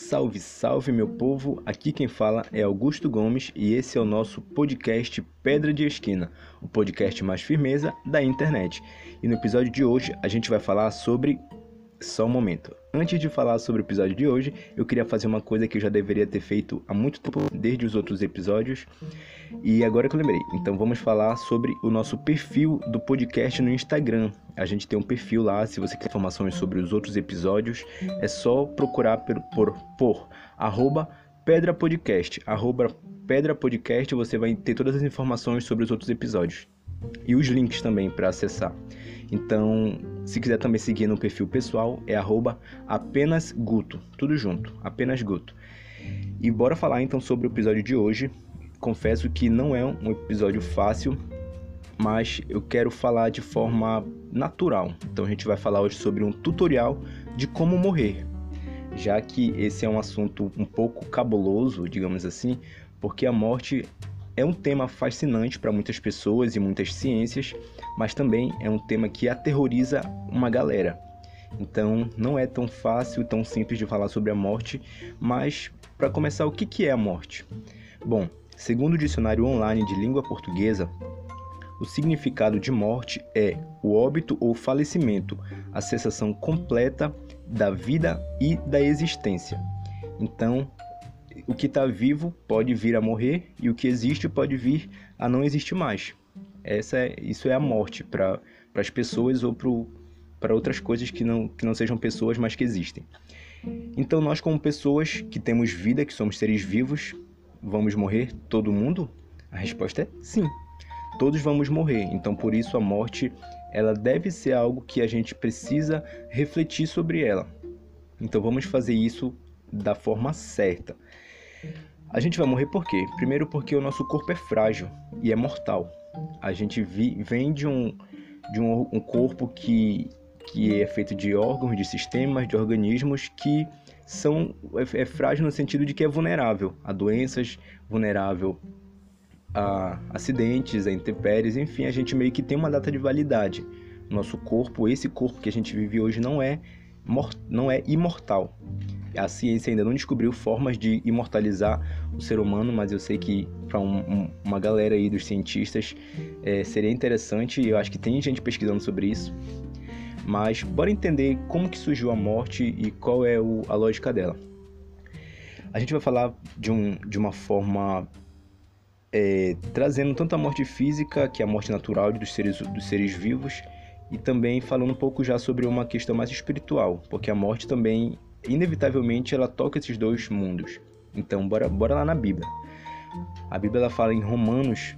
Salve, salve meu povo, aqui quem fala é Augusto Gomes e esse é o nosso podcast Pedra de Esquina, o podcast mais firmeza da internet. E no episódio de hoje a gente vai falar sobre... Só um momento. Antes de falar sobre o episódio de hoje, eu queria fazer uma coisa que eu já deveria ter feito há muito tempo, desde os outros episódios, e agora que eu lembrei. Então vamos falar sobre o nosso perfil do podcast no Instagram. A gente tem um perfil lá, se você quer informações sobre os outros episódios, é só procurar por @PedraPodcast. @PedraPodcast você vai ter todas as informações sobre os outros episódios. E os links também para acessar. Então, se quiser também seguir no perfil pessoal, é @ApenasGuto, tudo junto, apenas Guto. E bora falar então sobre o episódio de hoje. Confesso que não é um episódio fácil, mas eu quero falar de forma natural. Então a gente vai falar hoje sobre um tutorial de como morrer, já que esse é um assunto um pouco cabuloso, digamos assim, porque a morte é um tema fascinante para muitas pessoas e muitas ciências, mas também é um tema que aterroriza uma galera. Então não é tão fácil, tão simples de falar sobre a morte, mas para começar, o que é a morte? Bom, segundo o dicionário online de língua portuguesa, o significado de morte é o óbito ou falecimento, a cessação completa da vida e da existência. Então, o que está vivo pode vir a morrer e o que existe pode vir a não existir mais. Isso é a morte para as pessoas ou para outras coisas que não sejam pessoas, mas que existem. Então nós, como pessoas que temos vida, que somos seres vivos, vamos morrer todo mundo? A resposta é sim, todos vamos morrer. Então por isso a morte ela deve ser algo que a gente precisa refletir sobre ela. Então vamos fazer isso da forma certa. A gente vai morrer por quê? Primeiro porque o nosso corpo é frágil e é mortal. A gente vem de um corpo que é feito de órgãos, de sistemas, de organismos que é frágil no sentido de que é vulnerável a doenças, vulnerável a acidentes, a intempéries, enfim, a gente meio que tem uma data de validade. Nosso corpo, esse corpo que a gente vive hoje não é imortal. A ciência ainda não descobriu formas de imortalizar o ser humano, mas eu sei que para uma galera aí dos cientistas seria interessante, e eu acho que tem gente pesquisando sobre isso. Mas bora entender como que surgiu a morte e qual é a lógica dela. A gente vai falar de uma forma trazendo tanto a morte física, que é a morte natural dos seres vivos, e também falando um pouco já sobre uma questão mais espiritual, porque a morte também, inevitavelmente, ela toca esses dois mundos. Então, bora lá na Bíblia. A Bíblia ela fala em Romanos,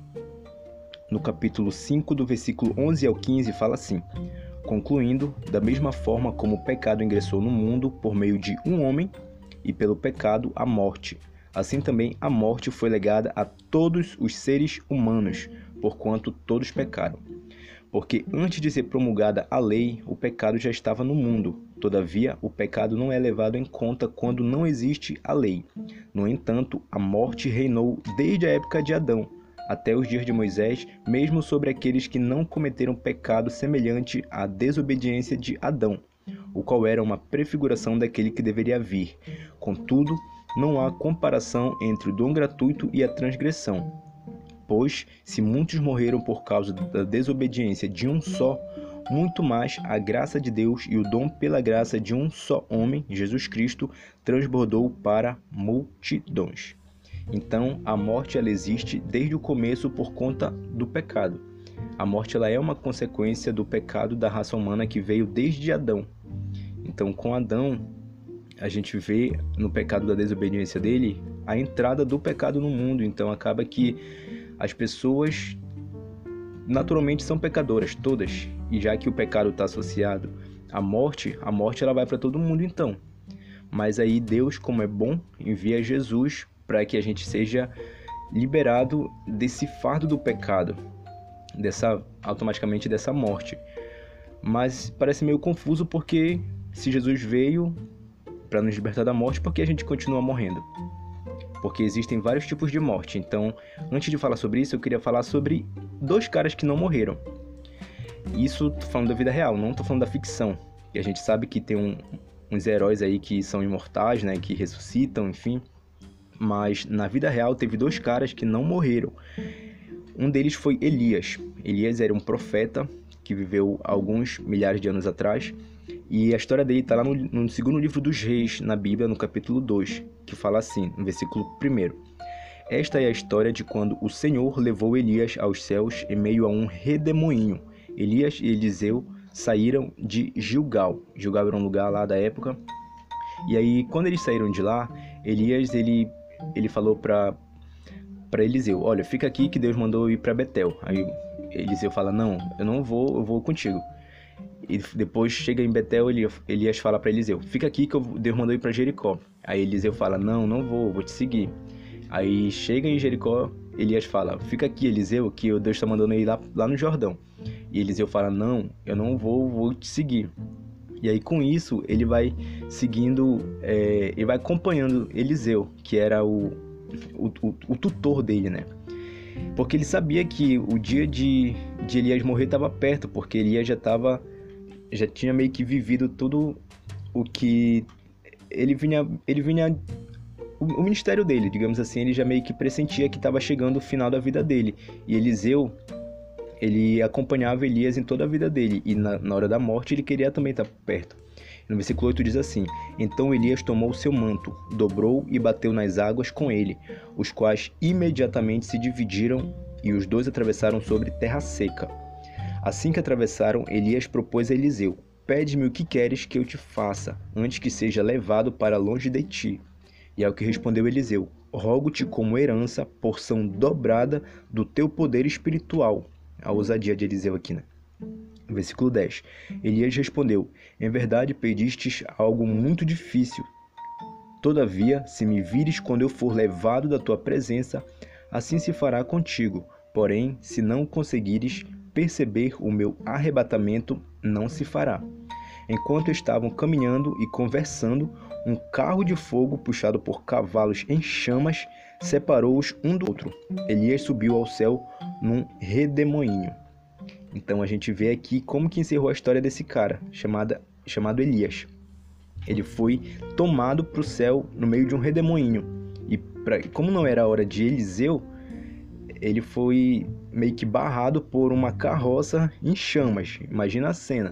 no capítulo 5, do versículo 11 ao 15, fala assim: concluindo, da mesma forma como o pecado ingressou no mundo por meio de um homem, e pelo pecado a morte, assim também a morte foi legada a todos os seres humanos, porquanto todos pecaram. Porque antes de ser promulgada a lei, o pecado já estava no mundo. Todavia, o pecado não é levado em conta quando não existe a lei. No entanto, a morte reinou desde a época de Adão até os dias de Moisés, mesmo sobre aqueles que não cometeram pecado semelhante à desobediência de Adão, o qual era uma prefiguração daquele que deveria vir. Contudo, não há comparação entre o dom gratuito e a transgressão. Pois, se muitos morreram por causa da desobediência de um só, muito mais a graça de Deus e o dom pela graça de um só homem, Jesus Cristo, transbordou para multidões. Então, a morte ela existe desde o começo por conta do pecado. A morte ela é uma consequência do pecado da raça humana que veio desde Adão. Então, com Adão, a gente vê no pecado da desobediência dele a entrada do pecado no mundo. Então, acaba que as pessoas naturalmente são pecadoras, todas. E já que o pecado está associado à morte, a morte ela vai para todo mundo então. Mas aí Deus, como é bom, envia Jesus para que a gente seja liberado desse fardo do pecado, automaticamente dessa morte. Mas parece meio confuso porque se Jesus veio para nos libertar da morte, por que a gente continua morrendo? Porque existem vários tipos de morte. Então, antes de falar sobre isso, eu queria falar sobre dois caras que não morreram. Isso tô falando da vida real, não tô falando da ficção. E a gente sabe que tem uns heróis aí que são imortais, né, que ressuscitam, enfim. Mas na vida real teve 2 caras que não morreram. Um deles foi Elias. Elias era um profeta que viveu alguns milhares de anos atrás. E a história dele está lá no segundo livro dos Reis, na Bíblia, no capítulo 2, que fala assim, no versículo 1. Esta é a história de quando o Senhor levou Elias aos céus em meio a um redemoinho. Elias e Eliseu saíram de Gilgal. Gilgal era um lugar lá da época. E aí, quando eles saíram de lá, Elias, ele falou para Eliseu, olha, fica aqui que Deus mandou eu ir para Betel. Aí Eliseu fala, não, eu não vou, eu vou contigo. E depois chega em Betel, Elias fala para Eliseu, fica aqui que Deus mandou ir para Jericó. Aí Eliseu fala, não vou te seguir. Aí chega em Jericó, Elias fala, fica aqui, Eliseu, que Deus está mandando ir lá no Jordão. E Eliseu fala, não, eu não vou te seguir. E aí com isso ele vai seguindo, ele vai acompanhando Eliseu, que era o tutor dele, né? Porque ele sabia que o dia de Elias morrer estava perto, porque Elias já tinha meio que vivido tudo o que ele vinha o ministério dele, digamos assim, ele já meio que pressentia que estava chegando o final da vida dele. E Eliseu, ele acompanhava Elias em toda a vida dele, e na hora da morte ele queria também estar perto. No versículo 8 diz assim, então Elias tomou o seu manto, dobrou e bateu nas águas com ele, os quais imediatamente se dividiram, e os 2 atravessaram sobre terra seca. Assim que atravessaram, Elias propôs a Eliseu, pede-me o que queres que eu te faça, antes que seja levado para longe de ti. E ao que respondeu Eliseu, rogo-te como herança, porção dobrada do teu poder espiritual. A ousadia de Eliseu aqui, né? Versículo 10. Elias respondeu, em verdade pedistes algo muito difícil. Todavia, se me vires quando eu for levado da tua presença, assim se fará contigo. Porém, se não conseguires perceber o meu arrebatamento, não se fará. Enquanto estavam caminhando e conversando, um carro de fogo puxado por cavalos em chamas separou-os um do outro. Elias subiu ao céu num redemoinho. Então a gente vê aqui como que encerrou a história desse cara, chamado Elias. Ele foi tomado para o céu no meio de um redemoinho. E como não era a hora de Eliseu, ele foi meio que barrado por uma carroça em chamas. Imagina a cena.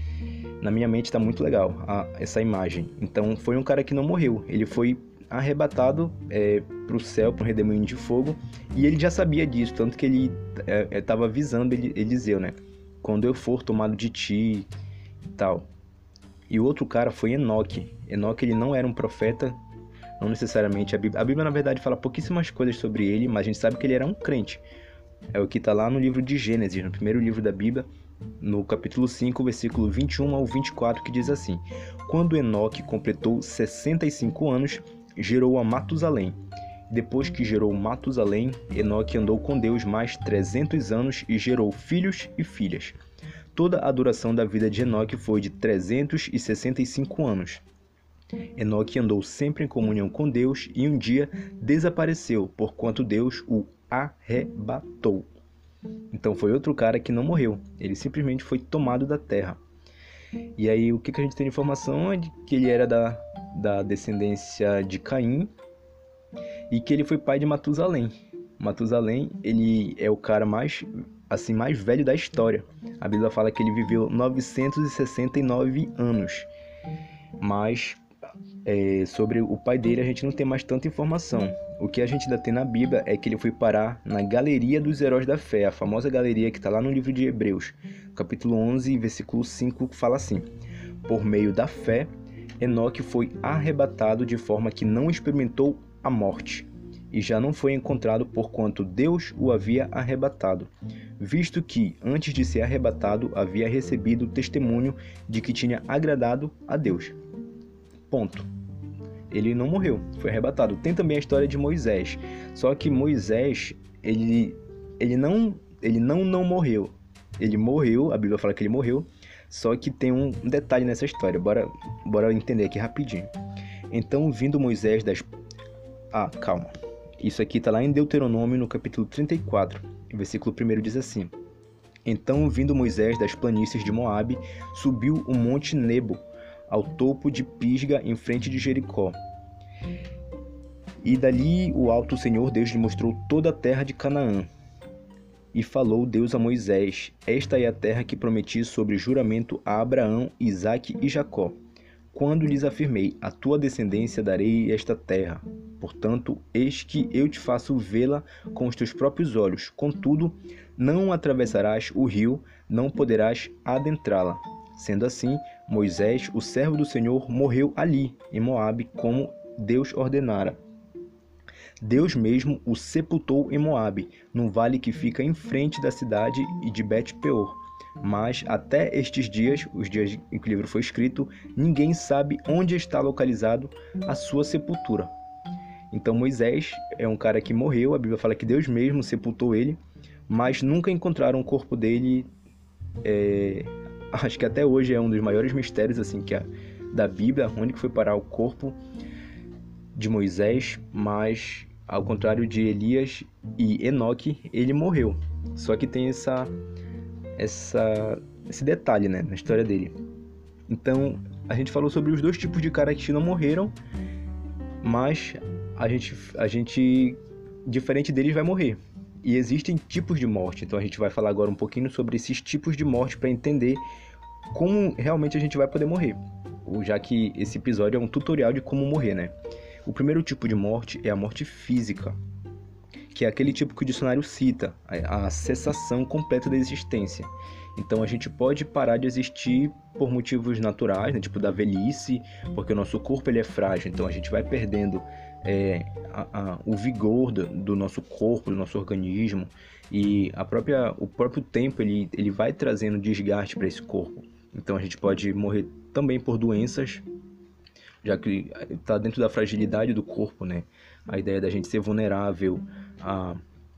Na minha mente está muito legal essa imagem. Então foi um cara que não morreu. Ele foi arrebatado para o céu, para um redemoinho de fogo. E ele já sabia disso, tanto que ele estava avisando Eliseu, né? Quando eu for tomado de ti e tal. E o outro cara foi Enoque. Enoque, ele não era um profeta, não necessariamente. A Bíblia, na verdade, fala pouquíssimas coisas sobre ele, mas a gente sabe que ele era um crente. É o que está lá no livro de Gênesis, no primeiro livro da Bíblia, no capítulo 5, versículo 21 ao 24, que diz assim: quando Enoque completou 65 anos, gerou a Matusalém. Depois que gerou Matusalém, Enoque andou com Deus mais 300 anos e gerou filhos e filhas. Toda a duração da vida de Enoque foi de 365 anos. Enoque andou sempre em comunhão com Deus e um dia desapareceu, porquanto Deus o arrebatou. Então foi outro cara que não morreu, ele simplesmente foi tomado da terra. E aí o que a gente tem de informação é de que ele era da descendência de Caim e que ele foi pai de Matusalém. Matusalém, ele é o cara mais velho da história. A Bíblia fala que ele viveu 969 anos. Mas sobre o pai dele a gente não tem mais tanta informação. O que a gente ainda tem na Bíblia é que ele foi parar na Galeria dos Heróis da Fé, a famosa galeria que está lá no livro de Hebreus, capítulo 11, versículo 5, que fala assim: por meio da fé, Enoque foi arrebatado de forma que não experimentou a morte, e já não foi encontrado porquanto Deus o havia arrebatado, visto que, antes de ser arrebatado, havia recebido o testemunho de que tinha agradado a Deus. Ponto. Ele não morreu, foi arrebatado. Tem também a história de Moisés, só que Moisés, ele não morreu. Ele morreu, a Bíblia fala que ele morreu, só que tem um detalhe nessa história, bora entender aqui rapidinho. Então, vindo Moisés das... calma. Isso aqui está lá em Deuteronômio, no capítulo 34, versículo 1 diz assim: então, vindo Moisés das planícies de Moabe, subiu o monte Nebo, ao topo de Pisga, em frente de Jericó. E dali o alto Senhor Deus lhe mostrou toda a terra de Canaã. E falou Deus a Moisés: esta é a terra que prometi sobre juramento a Abraão, Isaque e Jacó, quando lhes afirmei: a tua descendência darei esta terra. Portanto, eis que eu te faço vê-la com os teus próprios olhos. Contudo, não atravessarás o rio, não poderás adentrá-la. Sendo assim, Moisés, o servo do Senhor, morreu ali, em Moabe, como Deus ordenara. Deus mesmo o sepultou em Moabe, num vale que fica em frente da cidade de Bet-peor. Mas até estes dias, os dias em que o livro foi escrito, ninguém sabe onde está localizado a sua sepultura. Então Moisés é um cara que morreu, a Bíblia fala que Deus mesmo sepultou ele, mas nunca encontraram o corpo dele. Acho que até hoje é um dos maiores mistérios assim, da Bíblia, onde que foi parar o corpo de Moisés, mas ao contrário de Elias e Enoque, ele morreu. Só que tem esse detalhe, né, na história dele. Então, a gente falou sobre os dois tipos de caras que não morreram, mas a gente diferente deles vai morrer. E existem tipos de morte. Então a gente vai falar agora um pouquinho sobre esses tipos de morte para entender como realmente a gente vai poder morrer. Já que esse episódio é um tutorial de como morrer, né? O primeiro tipo de morte é a morte física, que é aquele tipo que o dicionário cita, a cessação completa da existência. Então a gente pode parar de existir por motivos naturais, né, tipo da velhice, porque o nosso corpo ele é frágil, então a gente vai perdendo o vigor do nosso corpo, do nosso organismo, e o próprio tempo ele vai trazendo desgaste para esse corpo. Então a gente pode morrer também por doenças, já que está dentro da fragilidade do corpo, né? A ideia da gente ser vulnerável a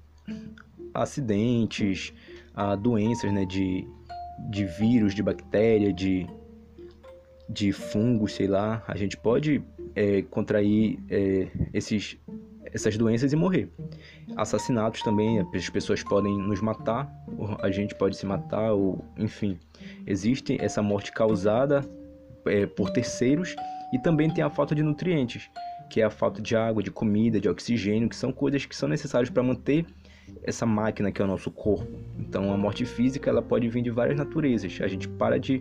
acidentes, a doenças, né? De vírus, de bactéria, de fungos, sei lá. A gente pode contrair essas doenças e morrer. Assassinatos também, as pessoas podem nos matar, a gente pode se matar, ou enfim. Existe essa morte causada por terceiros. E também tem a falta de nutrientes, que é a falta de água, de comida, de oxigênio, que são coisas que são necessárias para manter essa máquina que é o nosso corpo. Então a morte física ela pode vir de várias naturezas, a gente para de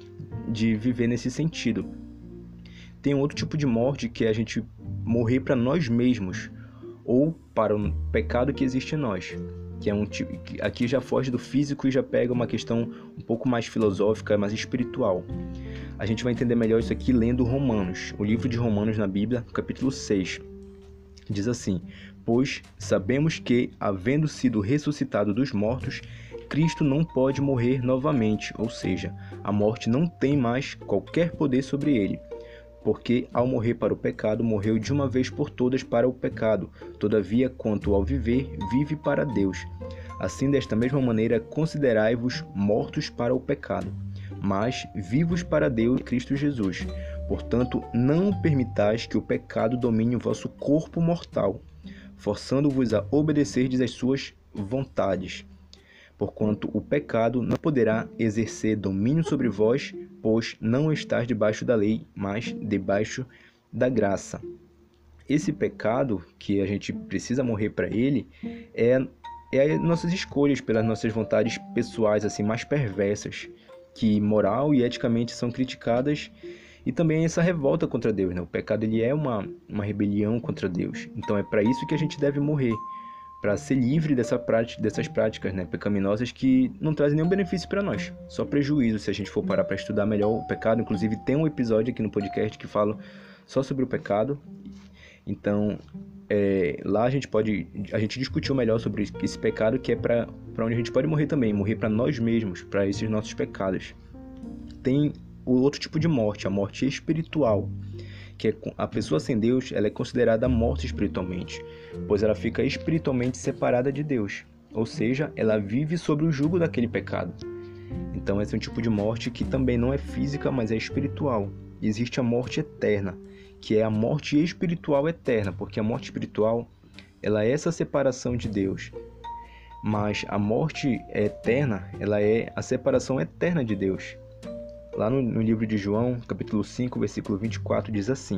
viver nesse sentido. Tem outro tipo de morte que é a gente morrer para nós mesmos, ou para o pecado que existe em nós, que é um tipo que aqui já foge do físico e já pega uma questão um pouco mais filosófica, mais espiritual. A gente vai entender melhor isso aqui lendo Romanos, o livro de Romanos na Bíblia, capítulo 6. Diz assim: pois sabemos que, havendo sido ressuscitado dos mortos, Cristo não pode morrer novamente, ou seja, a morte não tem mais qualquer poder sobre ele. Porque, ao morrer para o pecado, morreu de uma vez por todas para o pecado. Todavia, quanto ao viver, vive para Deus. Assim, desta mesma maneira, considerai-vos mortos para o pecado, mas vivos para Deus em Cristo Jesus. Portanto, não permitais que o pecado domine o vosso corpo mortal, forçando-vos a obedecerdes às suas vontades. Porquanto o pecado não poderá exercer domínio sobre vós, pois não estáis debaixo da lei, mas debaixo da graça. Esse pecado, que a gente precisa morrer para ele, é nossas escolhas, pelas nossas vontades pessoais assim mais perversas, que moral e eticamente são criticadas, e também essa revolta contra Deus, né? O pecado ele é uma rebelião contra Deus. Então é para isso que a gente deve morrer, para ser livre dessas práticas, né, pecaminosas que não trazem nenhum benefício para nós, só prejuízo se a gente for parar para estudar melhor o pecado. Inclusive tem um episódio aqui no podcast que fala só sobre o pecado. Então lá a gente discutiu melhor sobre esse pecado, que é para onde a gente pode morrer também, morrer para nós mesmos, para esses nossos pecados. Tem o outro tipo de morte, a morte espiritual, que a pessoa sem Deus, ela é considerada morta espiritualmente, pois ela fica espiritualmente separada de Deus, ou seja, ela vive sob o jugo daquele pecado. Então esse é um tipo de morte que também não é física, mas é espiritual. Existe a morte eterna, que é a morte espiritual eterna, porque a morte espiritual, ela é essa separação de Deus, mas a morte eterna, ela é a separação eterna de Deus. Lá no livro de João, capítulo 5, versículo 24, diz assim: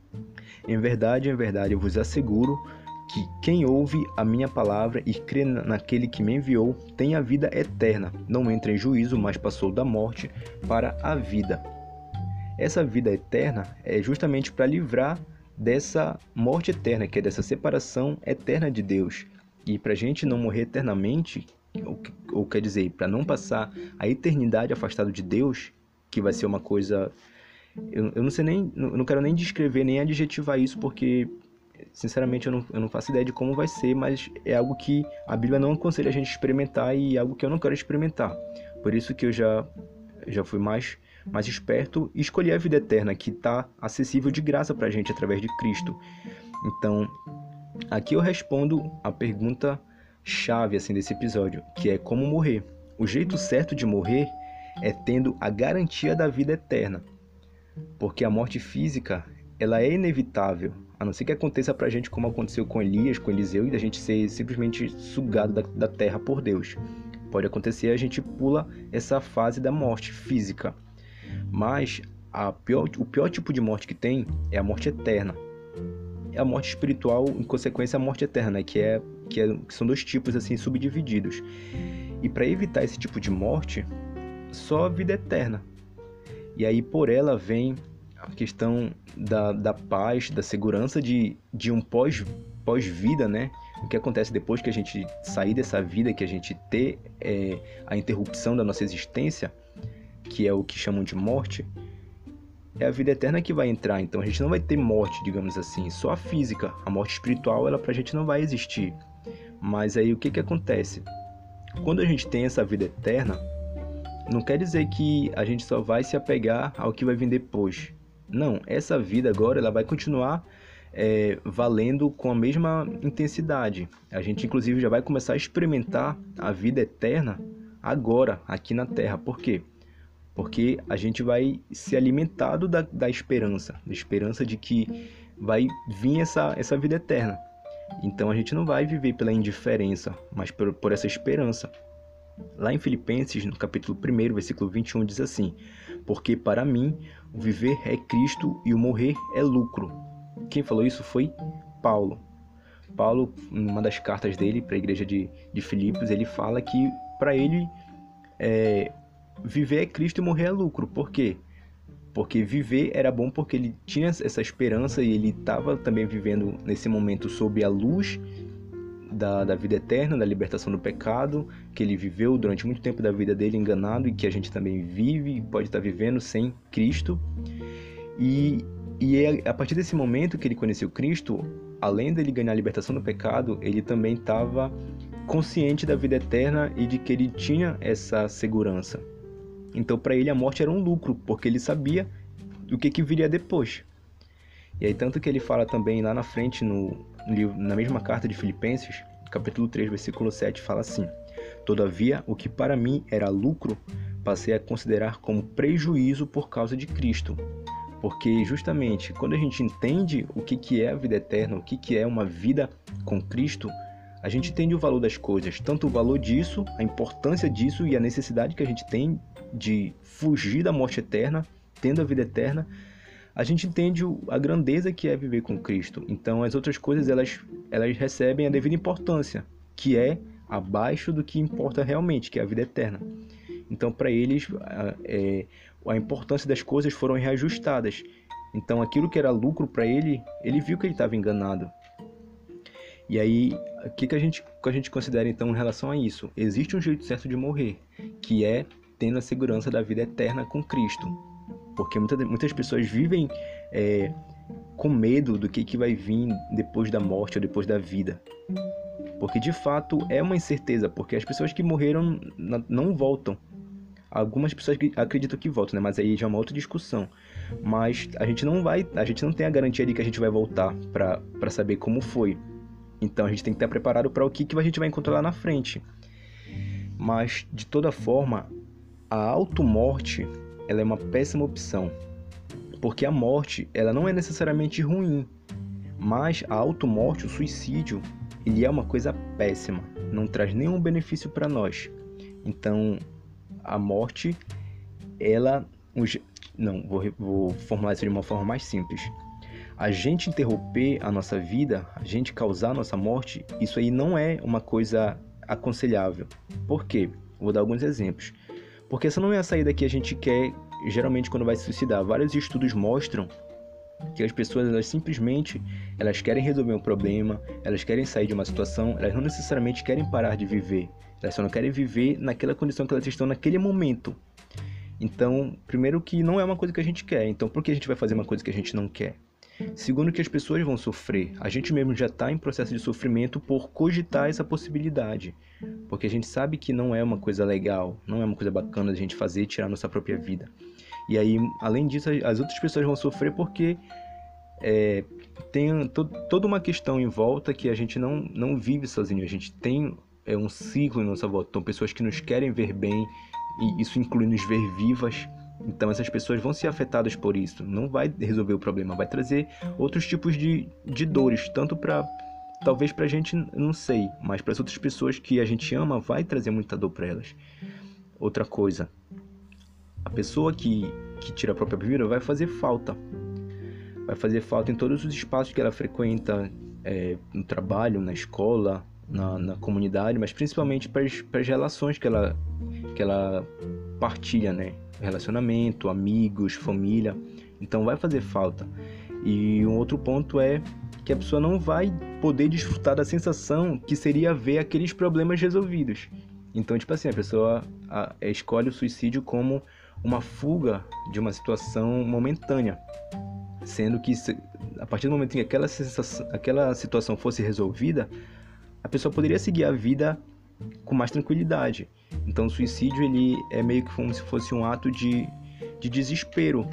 em verdade, eu vos asseguro que quem ouve a minha palavra e crê naquele que me enviou tem a vida eterna, não entra em juízo, mas passou da morte para a vida. Essa vida eterna é justamente para livrar dessa morte eterna, que é dessa separação eterna de Deus. E para a gente não morrer eternamente, ou quer dizer, para não passar a eternidade afastado de Deus, que vai ser uma coisa... Eu não sei nem, eu não quero nem descrever, nem adjetivar isso, porque, sinceramente, eu não faço ideia de como vai ser, mas é algo que a Bíblia não aconselha a gente experimentar e é algo que eu não quero experimentar. Por isso que eu já fui mais esperto e escolhi a vida eterna, que está acessível de graça para a gente através de Cristo. Então, aqui eu respondo a pergunta chave assim, desse episódio, que é como morrer. O jeito certo de morrer é tendo a garantia da vida eterna. Porque a morte física, ela é inevitável, a não ser que aconteça pra gente como aconteceu com Elias, com Eliseu, e da gente ser simplesmente sugado da terra por Deus. Pode acontecer, a gente pula essa fase da morte física. Mas o pior tipo de morte que tem é a morte eterna. É a morte espiritual, em consequência, a morte eterna, né? que são dois tipos assim subdivididos. E para evitar esse tipo de morte, só a vida eterna. E aí por ela vem a questão da paz, da segurança de um pós-vida, né? O que acontece depois que a gente sair dessa vida, que a gente ter a interrupção da nossa existência, que é o que chamam de morte, é a vida eterna que vai entrar. Então a gente não vai ter morte, digamos assim, só a física. A morte espiritual, ela pra gente não vai existir. Mas aí o que acontece? Quando a gente tem essa vida eterna, não quer dizer que a gente só vai se apegar ao que vai vir depois. Não, essa vida agora ela vai continuar valendo com a mesma intensidade. A gente inclusive já vai começar a experimentar a vida eterna agora, aqui na Terra. Por quê? Porque a gente vai ser alimentado da esperança de que vai vir essa vida eterna. Então a gente não vai viver pela indiferença, mas por essa esperança. Lá em Filipenses, no capítulo 1, versículo 21, diz assim: porque para mim o viver é Cristo e o morrer é lucro. Quem falou isso foi Paulo. Paulo, em uma das cartas dele para a igreja de Filipos, ele fala que para ele viver é Cristo e morrer é lucro. Por quê? Porque viver era bom porque ele tinha essa esperança e ele estava também vivendo nesse momento sob a luz da vida eterna, da libertação do pecado, que ele viveu durante muito tempo da vida dele enganado e que a gente também vive e pode estar vivendo sem Cristo. E é a partir desse momento que ele conheceu Cristo, além dele ganhar a libertação do pecado, ele também estava consciente da vida eterna e de que ele tinha essa segurança. Então para ele a morte era um lucro, porque ele sabia do que viria depois. E aí tanto que ele fala também lá na frente, na mesma carta de Filipenses, capítulo 3, versículo 7, fala assim: todavia, o que para mim era lucro, passei a considerar como prejuízo por causa de Cristo. Porque justamente quando a gente entende o que é a vida eterna, o que é uma vida com Cristo, a gente entende o valor das coisas, tanto o valor disso, a importância disso e a necessidade que a gente tem de fugir da morte eterna, tendo a vida eterna. A gente entende a grandeza que é viver com Cristo. Então as outras coisas elas recebem a devida importância, que é abaixo do que importa realmente, que é a vida eterna. Então para eles a importância das coisas foram reajustadas. Então aquilo que era lucro para ele viu que ele estava enganado. E aí o que a gente considera então em relação a isso? Existe um jeito certo de morrer, que é tendo a segurança da vida eterna com Cristo. Porque muitas pessoas vivem com medo do que vai vir depois da morte ou depois da vida. Porque de fato é uma incerteza, porque as pessoas que morreram não voltam. Algumas pessoas acreditam que voltam, né? Mas aí já é uma outra discussão. Mas a gente não tem a garantia de que a gente vai voltar para saber como foi. Então a gente tem que estar preparado para o que a gente vai encontrar lá na frente. Mas de toda forma, a automorte ela é uma péssima opção, porque a morte ela não é necessariamente ruim, mas a automorte, o suicídio, ele é uma coisa péssima, não traz nenhum benefício para nós. Então a morte ela Não, vou formular isso de uma forma mais simples. A gente interromper a nossa vida, a gente causar a nossa morte, isso aí não é uma coisa aconselhável. Por quê? Vou dar alguns exemplos. Porque essa não é a saída que a gente quer, geralmente, quando vai se suicidar. Vários estudos mostram que as pessoas, elas querem resolver um problema, elas querem sair de uma situação, elas não necessariamente querem parar de viver. Elas só não querem viver naquela condição que elas estão naquele momento. Então, primeiro que não é uma coisa que a gente quer. Então, por que a gente vai fazer uma coisa que a gente não quer? Segundo, que as pessoas vão sofrer. A gente mesmo já está em processo de sofrimento por cogitar essa possibilidade. Porque a gente sabe que não é uma coisa legal, não é uma coisa bacana a gente fazer e tirar nossa própria vida. E aí, além disso, as outras pessoas vão sofrer porque tem toda uma questão em volta que a gente não vive sozinho. A gente tem um ciclo em nossa volta. Então, pessoas que nos querem ver bem, e isso inclui nos ver vivas. Então, essas pessoas vão ser afetadas por isso. Não vai resolver o problema, vai trazer outros tipos de dores. Tanto talvez pra gente, não sei, mas para as outras pessoas que a gente ama, vai trazer muita dor para elas. Outra coisa, a pessoa que tira a própria vida vai fazer falta. Vai fazer falta em todos os espaços que ela frequenta, no trabalho, na escola, na comunidade, mas principalmente para as relações que ela partilha, né? Relacionamento, amigos, família. Então vai fazer falta. E um outro ponto é que a pessoa não vai poder desfrutar da sensação que seria ver aqueles problemas resolvidos. Então, tipo assim, a pessoa escolhe o suicídio como uma fuga de uma situação momentânea, sendo que a partir do momento em que aquela situação fosse resolvida, a pessoa poderia seguir a vida com mais tranquilidade. Então o suicídio, ele é meio que como se fosse um ato de desespero,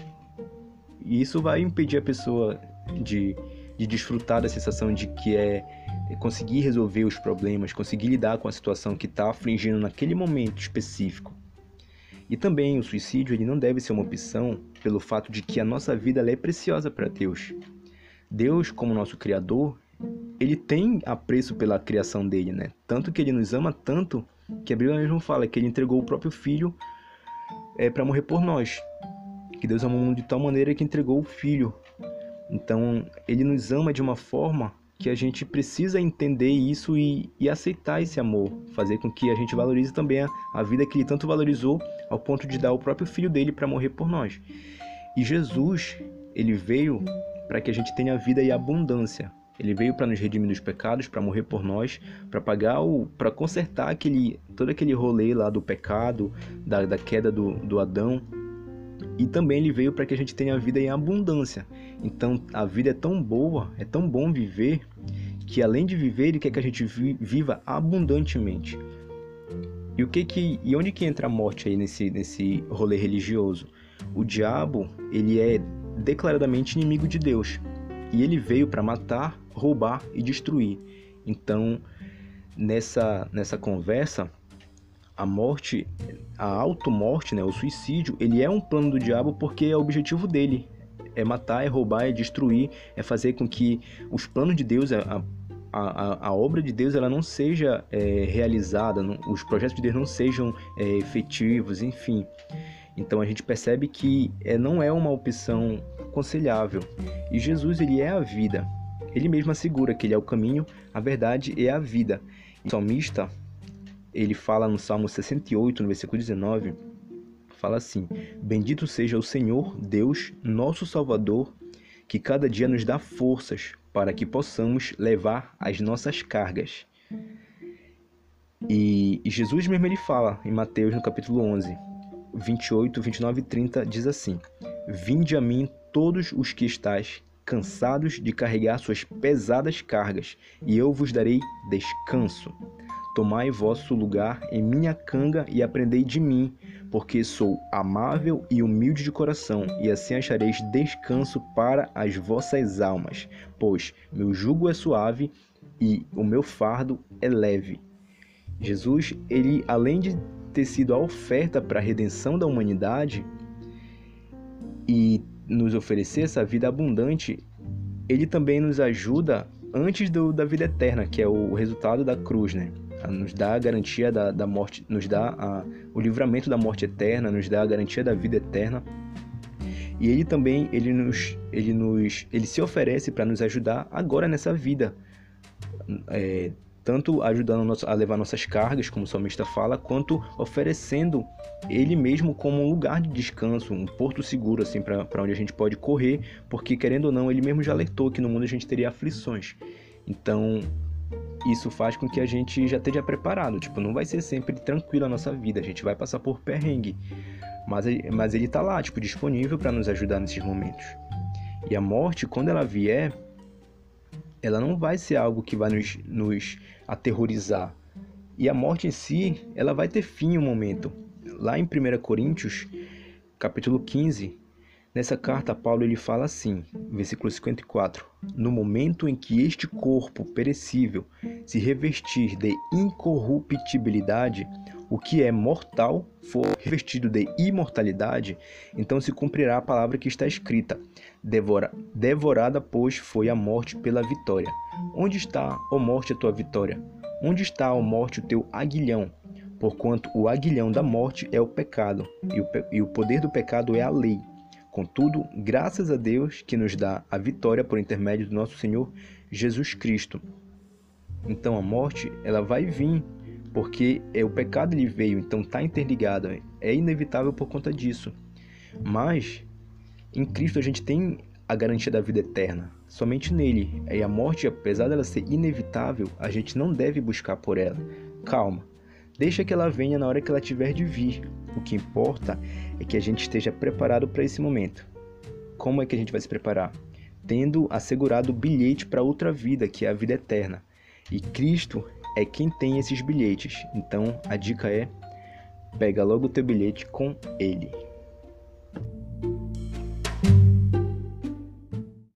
e isso vai impedir a pessoa de desfrutar da sensação de que conseguir resolver os problemas, conseguir lidar com a situação que está afligindo naquele momento específico. E também o suicídio, ele não deve ser uma opção pelo fato de que a nossa vida ela é preciosa para Deus. Deus, como nosso Criador, ele tem apreço pela criação dele, né? Tanto que ele nos ama tanto que a Bíblia mesmo fala que ele entregou o próprio Filho para morrer por nós. Que Deus amou o mundo de tal maneira que entregou o Filho. Então, ele nos ama de uma forma que a gente precisa entender isso e aceitar esse amor. Fazer com que a gente valorize também a vida que ele tanto valorizou ao ponto de dar o próprio Filho dele para morrer por nós. E Jesus, ele veio para que a gente tenha vida e abundância. Ele veio para nos redimir dos pecados, para morrer por nós, para consertar todo aquele rolê lá do pecado, da queda do Adão. E também ele veio para que a gente tenha vida em abundância. Então a vida é tão boa, é tão bom viver, que além de viver, ele quer que a gente viva abundantemente. E onde que entra a morte aí nesse rolê religioso? O diabo, ele é declaradamente inimigo de Deus. E ele veio para matar, roubar e destruir. Então, nessa conversa, a morte, a automorte, né, o suicídio, ele é um plano do diabo porque é o objetivo dele. É matar, é roubar, é destruir, é fazer com que os planos de Deus, a obra de Deus, ela não seja realizada, os projetos de Deus não sejam efetivos, enfim. Então a gente percebe que não é uma opção aconselhável. E Jesus, ele é a vida. Ele mesmo assegura que ele é o caminho, a verdade e a vida. E o salmista, ele fala no Salmo 68, no versículo 19, fala assim: Bendito seja o Senhor, Deus, nosso Salvador, que cada dia nos dá forças para que possamos levar as nossas cargas. E Jesus mesmo, ele fala em Mateus, no capítulo 11, 28, 29 e 30, diz assim: Vinde a mim todos os que estáis cansados de carregar suas pesadas cargas, e eu vos darei descanso. Tomai vosso lugar em minha canga e aprendei de mim, porque sou amável e humilde de coração, e assim achareis descanso para as vossas almas, pois meu jugo é suave e o meu fardo é leve. Jesus, ele, além de ter sido a oferta para a redenção da humanidade e nos oferecer essa vida abundante, ele também nos ajuda antes da vida eterna, que é o resultado da cruz, né? Nos dá a garantia da morte, nos dá o livramento da morte eterna, nos dá a garantia da vida eterna. E ele também, ele se oferece para nos ajudar agora nessa vida, tanto ajudando a levar nossas cargas, como o salmista fala, quanto oferecendo ele mesmo como um lugar de descanso, um porto seguro assim para onde a gente pode correr, porque querendo ou não, ele mesmo já alertou que no mundo a gente teria aflições. Então, isso faz com que a gente já esteja preparado, tipo, não vai ser sempre tranquilo a nossa vida, a gente vai passar por perrengue, mas ele tá lá, tipo, disponível para nos ajudar nesses momentos. E a morte, quando ela vier, ela não vai ser algo que vai nos aterrorizar. E a morte em si, ela vai ter fim em um momento. Lá em 1 Coríntios, capítulo 15, nessa carta, Paulo ele fala assim, versículo 54, no momento em que este corpo perecível se revestir de incorruptibilidade, o que é mortal for revestido de imortalidade, então se cumprirá a palavra que está escrita, devorada, pois, foi a morte pela vitória. Onde está, ó morte, a tua vitória? Onde está, ó morte, o teu aguilhão? Porquanto o aguilhão da morte é o pecado, e o poder do pecado é a lei. Contudo, graças a Deus que nos dá a vitória por intermédio do nosso Senhor Jesus Cristo. Então a morte, ela vai vir, porque o pecado ele veio, então está interligado, é inevitável por conta disso. Mas em Cristo a gente tem a garantia da vida eterna, somente nele. E a morte, apesar dela ser inevitável, a gente não deve buscar por ela. Calma, deixa que ela venha na hora que ela tiver de vir. O que importa é que a gente esteja preparado para esse momento. Como é que a gente vai se preparar? Tendo assegurado o bilhete para outra vida, que é a vida eterna. E Cristo é quem tem esses bilhetes. Então a dica é: pega logo o teu bilhete com ele.